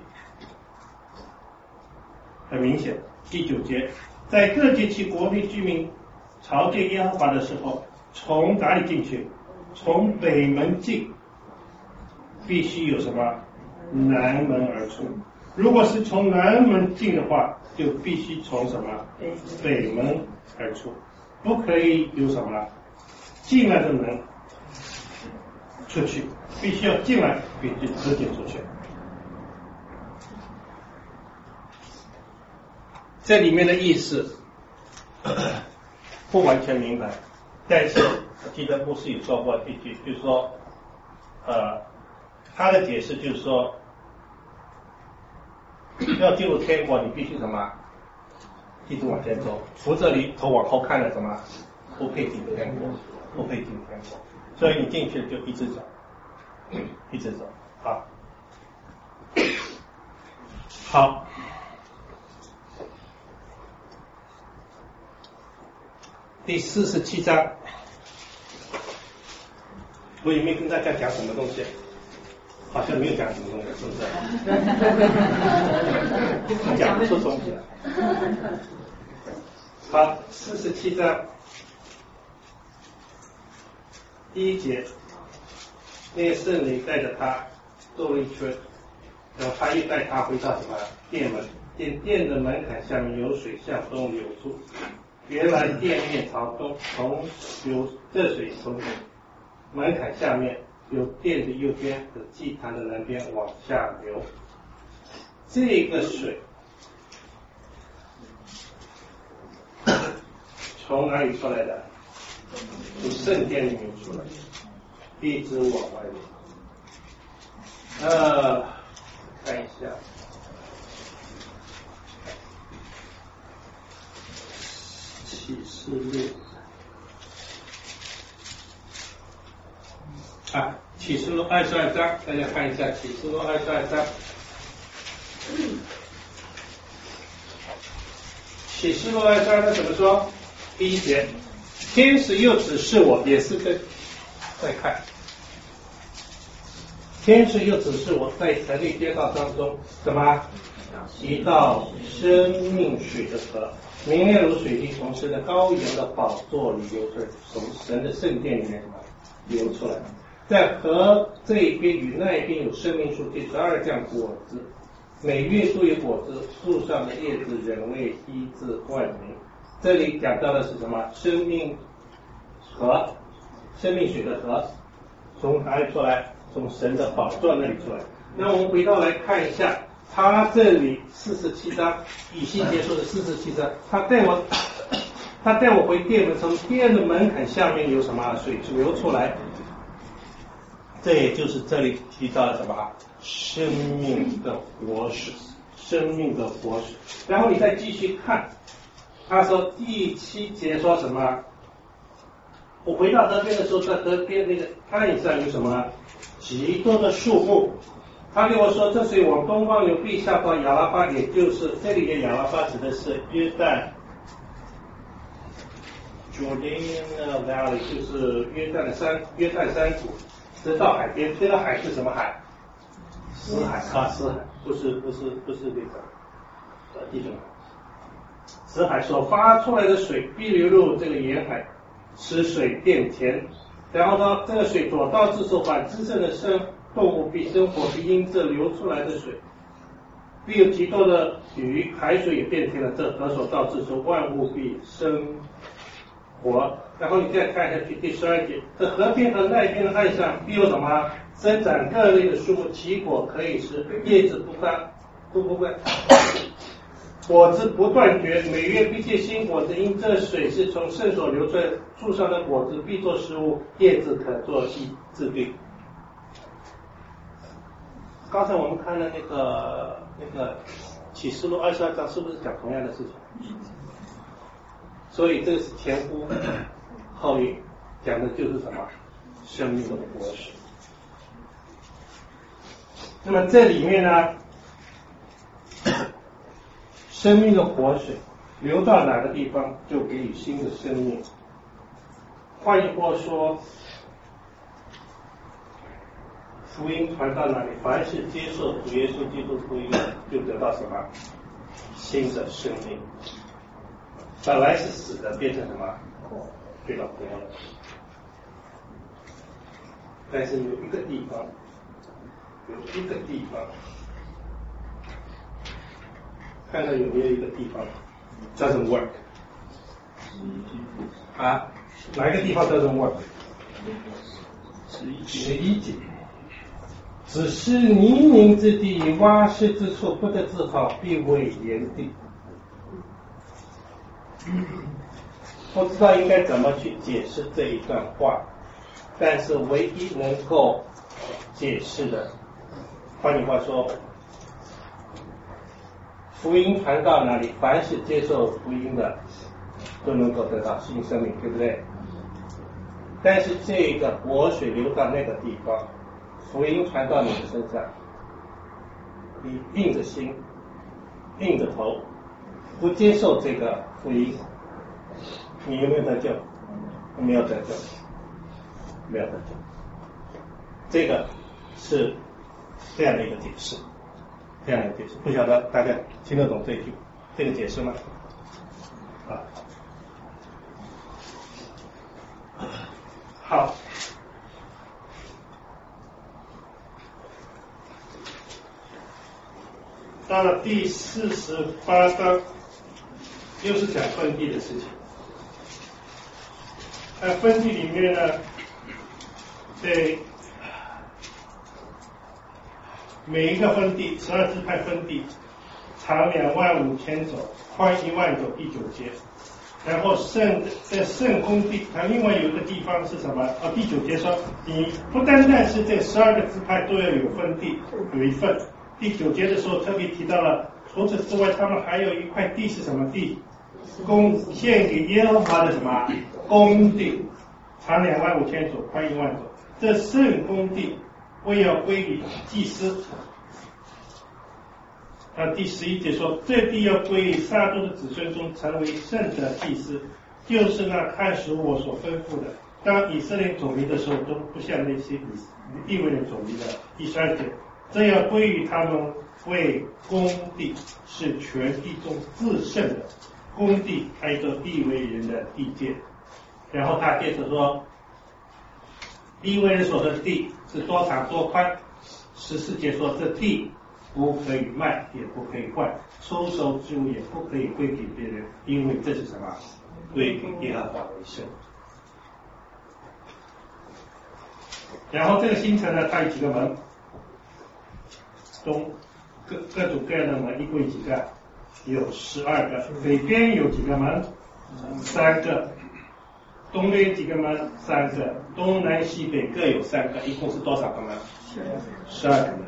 很明显。第九节，在各节期国内居民朝见耶和华的时候，从哪里进去？从北门进，必须有什么？南门而出。如果是从南门进的话，就必须从什么？北门而出，不可以有什么？进来的门出去，必须要进来，必须直接出去。这里面的意思不完全明白，但是我记得牧师有说过一句，就是说，呃，他的解释就是说，要进入天国，你必须什么？一直往前走，扶着你头往后看了什么？不配进天国，不配进天国。所以你进去就一直走，一直走。好，好。第四十七章，我也没跟大家讲什么东西，好像没有讲什么东西，是不是？讲不出东西来。好，四十七章第一节，那个圣灵带着他兜了一圈，然后他又带他回到什么殿门，见殿的门槛下面有水向东流出。原来殿面朝东，从有这水从门槛下面由殿的右边和祭坛的南边往下流。这个水从哪里出来的？从圣殿里面出来，一直往外流。呃，看一下。启示录啊，启示录二十二章，大家看一下启示录二十二章。启示录二十二章怎么说？第一节，天使又指示我，也是跟再看，天使又指示我在城内街道当中，什么？一道生命水的河。明亮如水滴，从神的羔羊的宝座里流出来，从神的圣殿里面流出来。在河这一边与那一边有生命树，第十二降果子，每月都有果子，树上的叶子人为医治万民。这里讲到的是什么？生命河，生命水的河，从哪里出来？从神的宝座那里出来。那我们回到来看一下。他这里四十七章，以西结束的四十七章，他带我，他带我回殿门，从殿的门槛下面有什么水流出来？这也就是这里提到了什么？生命的活水，生命的活水。然后你再继续看，他说第七节说什么？我回到河边的时候，在河边那个岸上有什么？极多的树木。他跟我说，这水往东方流，必下到亚拉巴，也就是这里的亚拉巴指的是约旦 Jordan Valley， 就是约旦的山，约旦山谷，直到海边。这个海是什么海？死海啊，死海，不是不是不是那个呃地中海。死海所发出来的水必流入这个沿海，使水变甜。然后呢，这个水左到自受反滋生的生。动物必生活，必因这流出来的水，必有极多的鱼，海水也变甜了。这河所导致说万物必生活。然后你再看下去第十二节，这河边和那边的岸上必有什么？生长各类的树木，其果可以吃，叶子不干，不不干，果子不断绝，每月必结新果子。因这水是从圣所流出来，树上的果子必做食物，叶子可做医治病。刚才我们看了那个那个启示录二十二章是不是讲同样的事情？所以这个是前呼后应，讲的就是什么？生命的活水。那么这里面呢，生命的活水流到哪个地方，就给予新的生命。换句话说，福音传到哪里，凡是接受主耶稣基督福音，就得到什么？新的生命。本来是死的，变成什么？变到活了。但是有一个地方，有一个地方，看看有没有一个地方 doesn't work 啊？哪一个地方 doesn't work？ 十一节，只是泥泞之地，洼湿之处，不得治好，必为炎地。不知道应该怎么去解释这一段话，但是唯一能够解释的，换句话说，福音传到哪里，凡是接受福音的都能够得到新生命，对不对？但是这个活水流到那个地方，福音传到你的身上，你硬着心硬着头不接受这个福音，你有没有得救？没有得救，没有得救。这个是这样的一个解释，这样的一个解释，不晓得大家听得懂这句这个解释吗？啊，好，到了第四十八章，又是讲分地的事情。在分地里面呢，对每一个分地，十二支派分地，长两万五千走，宽一万走，第九节。然后圣在圣公地，它另外有一个地方是什么？啊，第九节说，你不单单是这十二个支派都要有分地，有一份。第九节的时候特别提到了，除此之外，他们还有一块地是什么地？供献给耶和华的什么公地，长两万五千走，宽一万走。这圣公地为要归于祭司。啊，第十一节说，这地要归于撒督的子孙中，成为圣的祭司，就是那看守我所吩咐的。当以色列走离的时候，都不像那些利未人走离的。第十二节，这要归于他们为公地，是全地中至圣的。公地还有一个利未人的地界。然后他接着说，利未人所得的地是多长多宽。十四节说，这地不可以卖，也不可以换，出售之物也不可以归给别人，因为这是什么？归给耶和华为圣。然后这个新城呢，它有几个门？东各各种各样的门，一共有几个？有十二个。北边有几个门？三个。东边几个门？三个。东南西北各有三个，一共是多少个门？十二个门。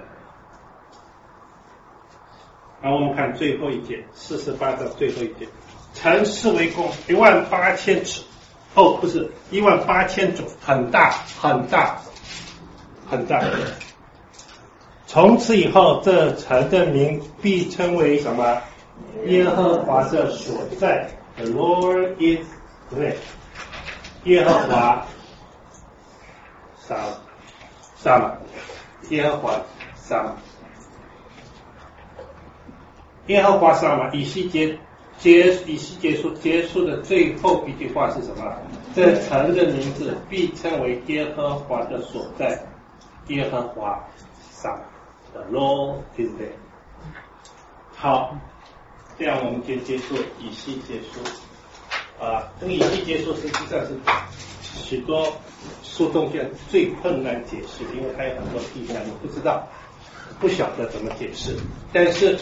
然后我们看最后一节，四十八章最后一节，城市为宫一万八千尺，哦，不是一万八千种，很大很大很大。从此以后，这城的名必称为什么？耶和华的所在 ，The Lord is 对不对？耶和华沙沙玛，耶和华沙玛。耶和华沙玛，以西结结以西结束结束的最后一句话是什么？这城的名字必称为耶和华的所在，耶和华沙玛。The Lord is there。好，这样我们就结束以西结书。啊，这个以西结书实际上是许多书中间最困难解释的，因为它有很多地方你不知道，不晓得怎么解释，但是。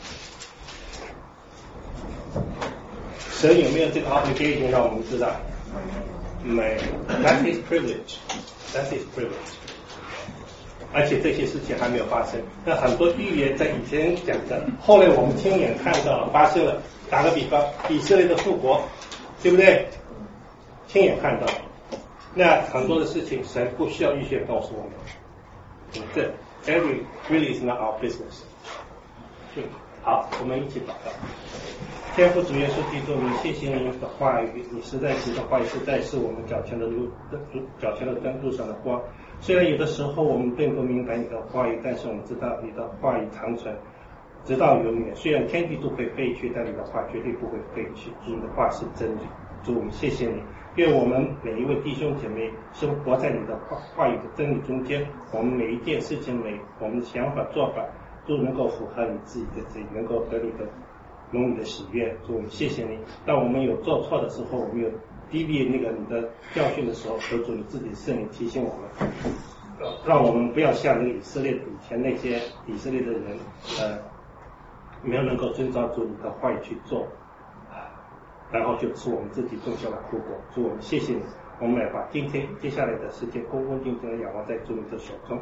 神有没有这个 obligation 让我们知道？没有。That's his privilege. That's his privilege. 而且这些事情还没有发生。那很多预言在以前讲的，后来我们亲眼看到了发生了。打个比方，以色列的复国，对不对？亲眼看到，那很多的事情神不需要预先告诉我们。这 every really is not our business。嗯，好，我们一起祷告。天父主耶稣基督，你谢谢你的话语，你实在是的话语，实在是我们脚前的路，脚前的灯路上的光。虽然有的时候我们并不明白你的话语，但是我们知道你的话语长存，直到永远。虽然天地都会废去，但你的话绝对不会废去。你的话是真理。主，我们谢谢你。愿我们每一位弟兄姐妹生活在你的话话语的真理中间，我们每一件事情，每我们的想法做法都能够符合你自己的旨意，能够得你的蒙你的喜悦。主，我们谢谢你。当我们有做错的时候，我们有低避那个你的教训的时候，求主你自己圣灵提醒我们，让我们不要像那个以色列以前那些以色列的人，呃，没有能够遵照主你的话语去做，然后就使我们自己种下了苦果。主，我们谢谢你，我们来把今天接下来的时间恭恭敬敬的仰望在主你的手中。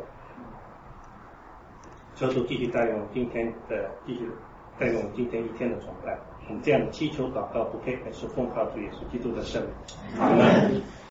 求主继续带领我们今天的继续带领我们今天一天的崇拜。我们这样的祈求祷告不配，乃是奉靠主耶稣基督的圣名。阿门。